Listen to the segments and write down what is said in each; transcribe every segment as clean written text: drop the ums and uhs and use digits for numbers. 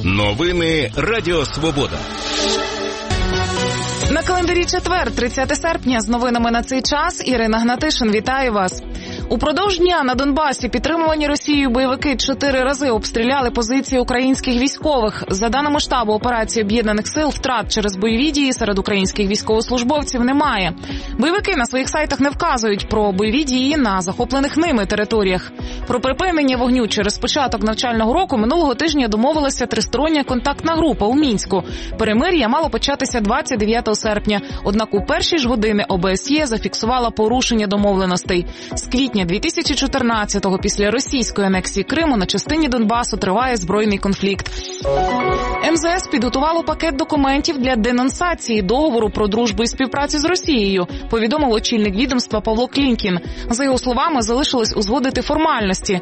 Новини Радіо Свобода. На календарі четвер, 30 серпня, з новинами на цей час Ірина Гнатишин. Вітаю вас. Упродовж дня на Донбасі підтримувані Росією бойовики 4 рази обстріляли позиції українських військових. За даними штабу операції Об'єднаних сил, втрат через бойові дії серед українських військовослужбовців немає. Бойовики на своїх сайтах не вказують про бойові дії на захоплених ними територіях. Про припинення вогню через початок навчального року минулого тижня домовилася тристороння контактна група у Мінську. Перемир'я мало початися 29 серпня, однак у перші ж години ОБСЄ зафіксувала порушення домовленостей. З квітня 2014-го, після російської анексії Криму, на частині Донбасу триває збройний конфлікт. МЗС підготувало пакет документів для денонсації договору про дружбу і співпрацю з Росією, повідомив очільник відомства Павло Клімкін. За його словами, залишилось узгодити формальності.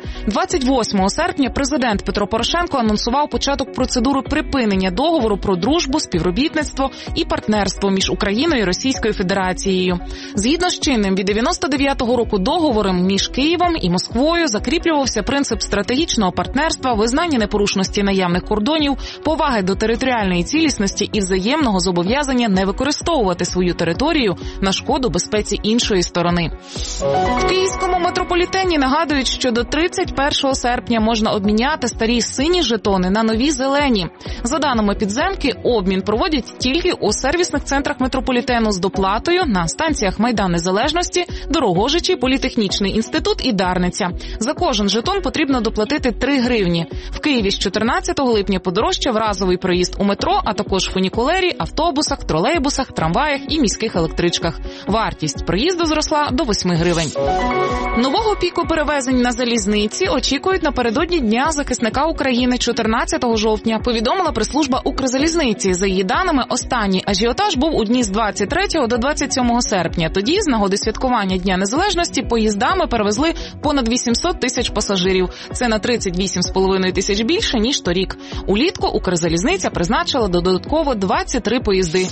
28 серпня президент Петро Порошенко анонсував початок процедури припинення договору про дружбу, співробітництво і партнерство між Україною і Російською Федерацією. Згідно з чинним від 99-го року договором між Києвом і Москвою закріплювався принцип стратегічного партнерства, визнання непорушності наявних кордонів, поваги до територіальної цілісності і взаємного зобов'язання не використовувати свою територію на шкоду безпеці іншої сторони. В київському метрополітені нагадують, що до 31 серпня можна обміняти старі сині жетони на нові зелені. За даними підземки, обмін проводять тільки у сервісних центрах метрополітену з доплатою на станціях Майдан Незалежності, Дорогожичі, Політехнічний інститут і Дарниця. За кожен жетон потрібно доплатити 3 гривні. В Києві з 14 липня подорожчав разовий проїзд у метро, а також фунікулері, автобусах, тролейбусах, трамваях і міських електричках. Вартість проїзду зросла до 8 гривень. Нового піку перевезень на залізниці очікують напередодні Дня захисника України 14 жовтня, повідомила прес-служба Укрзалізниці. За її даними, останній ажіотаж був у дні з 23 до 27 серпня. Тоді, з нагоди святкування Дня Незалежності, поїздами перевезли понад 800 тисяч пасажирів. Це на 38,5 тисяч більше, ніж торік. Улітку Укрзалізниця призначила додатково 23 поїзди.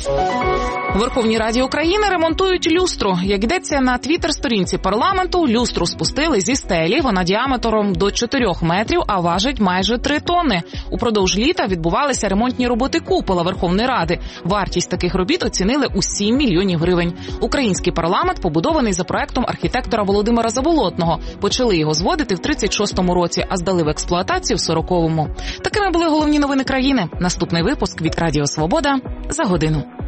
У Верховній Раді України ремонтують люстру. Як йдеться на твіттер-сторінці парламенту, люстру спустили зі стелі, вона діаметром до 4 метрів, а важить майже 3 тонни. Упродовж літа відбувалися ремонтні роботи купола Верховної Ради. Вартість таких робіт оцінили у 7 мільйонів гривень. Український парламент побудований за проектом архітектора Володимира Заболотного. Почали його зводити в 36-му році, а здали в експлуатацію в 40-му. Такими були головні новини країни. Наступний випуск від Радіо Свобода за годину.